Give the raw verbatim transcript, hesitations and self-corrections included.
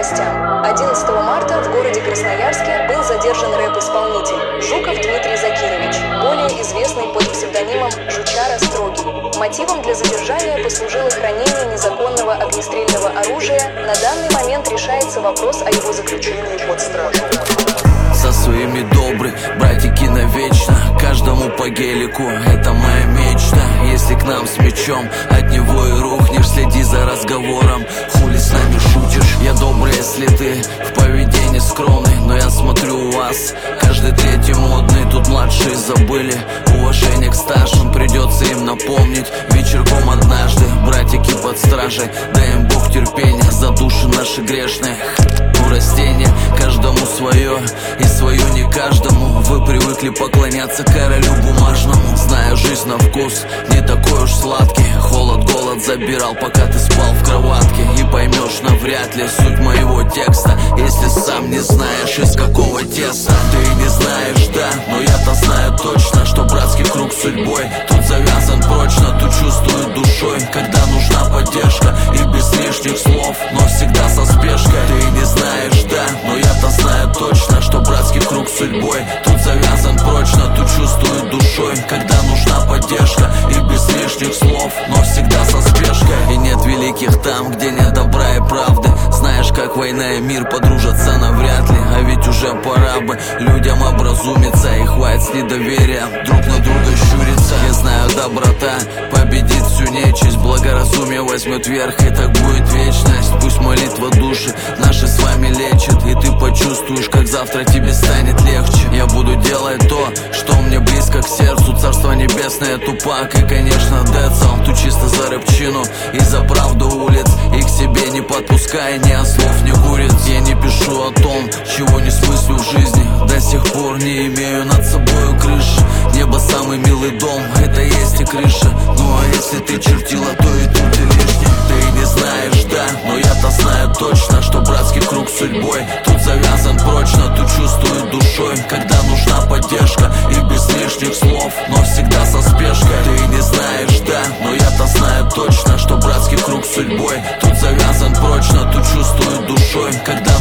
новостям. одиннадцатого марта в городе Красноярске был задержан рэп-исполнитель Жуков Дмитрий Закирович, более известный под псевдонимом Жучара Строгий. Мотивом для задержания послужило хранение незаконного огнестрельного оружия. На данный момент решается вопрос о его заключении под стражу. Со своими добры, братики навечно, каждому по гелику, это моя мечта. Если к нам с мечом, от него и рухнешь, следи за разговором, хули с нами шутишь. Я добрый, если ты в поведении скромный, но я смотрю у вас каждый третий модный. Тут младшие забыли уважение к старшим, придется им напомнить вечерком однажды. Братики под стражей, дай им Бог терпения за души наши грешные. У растения каждому свое и свое не каждому. Вы привыкли поклоняться королю бумажному. Знаю жизнь на вкус не такой уж сладкий. Холод, голод забирал, пока ты спал в кроватке. И поймешь навряд ли суть моего текста, если сам не знаешь, из какого теста. Ты не знаешь, да, но я-то знаю точно, что братский круг судьбой тут завязан прочно. Тут чувствую душой, когда нужна поддержка, и без лишних слов, но всегда со спешкой. Ты не знаешь, да, но я-то знаю точно, что братский круг судьбой тут завязан прочно. Тут чувствую душой, когда нужна поддержка, и без лишних слов, но всегда со спешкой. И нет великих там, где нет добра и правды. Знаешь, как война и мир подружатся навряд ли. А ведь уже пора бы людям образумиться, и хватит с недоверия друг на друга щуриться. Я знаю, доброта победит всю нечисть, благоразумие возьмет верх, и так будет вечность. Пусть молитва души наши с вами лечит, и ты почувствуешь, как завтра тебе станет легче. Я буду делать то, что мне близко к сердцу. Царство небесное, Тупак и, конечно, Децл. Тут чисто за рыбчину и за правду улиц, и к себе не подпускай ни ослов, ни куриц. Я не пишу о том, чего не смыслю в жизни, до сих пор не имею над собою крыши. Небо самый милый дом, это есть и крыша. Ну а если ты чертила, то и тут и лишний. Ты не знаешь, да, но я-то знаю точно, что братский круг судьбой тут завязан прочно. Тут чувствую душой, когда нужна поддержка, и без лишних слов, но всегда со спешкой. Ты не знаешь, да, но я-то знаю точно, что братский круг судьбой тут завязан прочно. Тут чувствую душой, когда